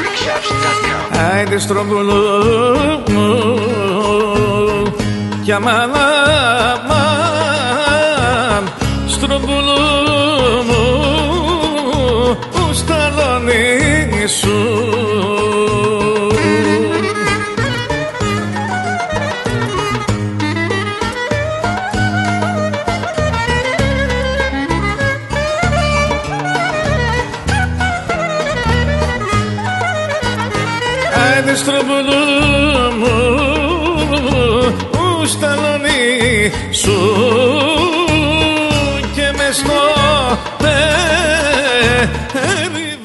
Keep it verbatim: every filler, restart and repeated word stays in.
Άιντε στρογγυλό μου κι αμάν αμάν στρογγυλό μου στα λονί σου. Άιντε στρογγυλό μου στα λονί σου και μες στο περί